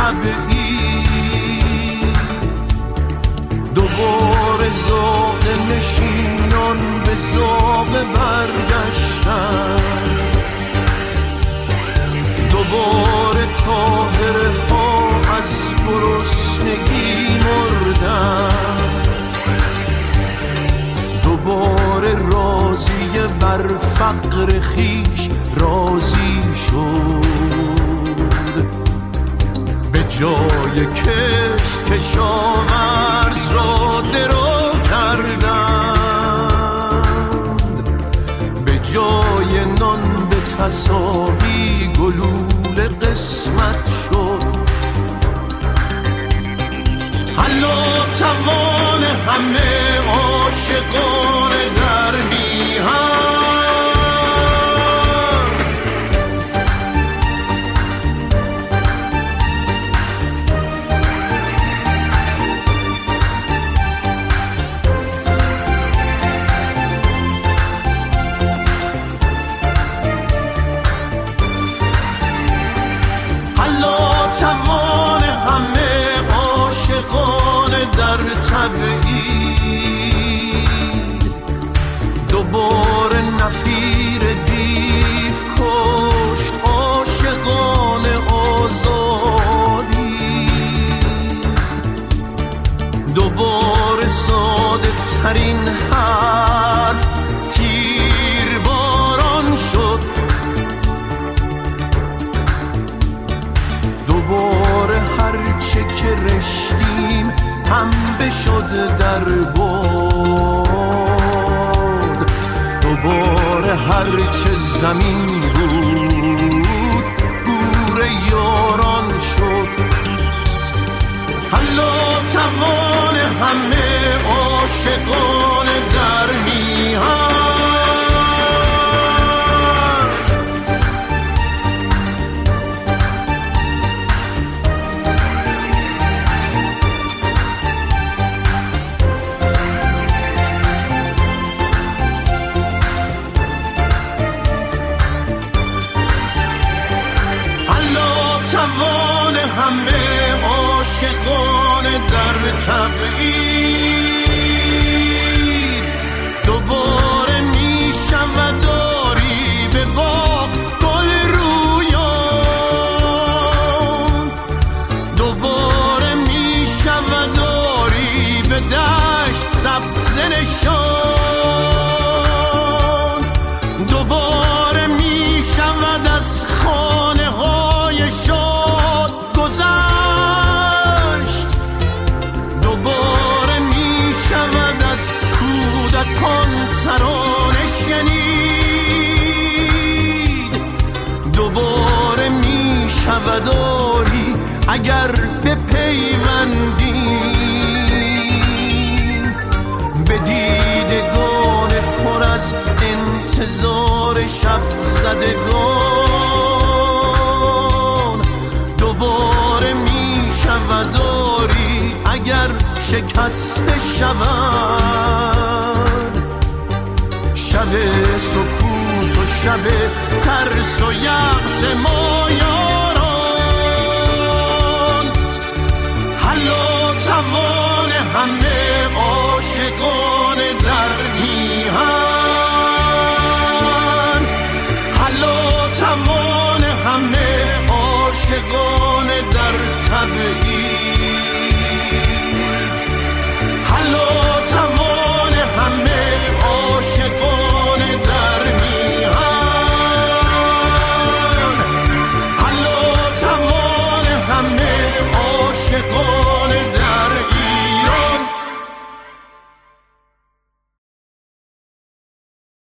تبعید، دوباره ذوق نشینان به ذوق برگشتن، دوباره طاهره ها از گرسنگی مردن، دوباره راضی بر فقر خیش راضی شد، به جای کشت کشاورز را درو کردند، به جای نان به تساوی گلوله قسمت شد. حالا توان همه عاشقان در میهن، توان همه عاشقان در تبعید، دوباره نفیر دیو کشت عاشقان آزادی، دوباره ساده ترین حرف تیر باران شد، دوباره هرچه که رشتیم پنبه شد در باد، دوباره هرچه زمین بود گور یاران شد. حالا توان همه عاشقان در میهن، توان همه عاشقان در تبعید، دوباره می شود داری به باغ گل رویان، دوباره می شود داری به دشت سبزه نشان، دوباره می شود از خانه های شاد گذشت، دوباره می شود از کودکان ترانه شنید، دوباره می شود داری اگر بپیوندیم به دیدگان پر از انتظار شب زدگان، دوباره می شود داری اگر شکسته شود شب سکوت و شب ترس و یأس ما یاران. حالا توان همه عاشقان در میهن، حالا توان همه عاشقان در تبعید،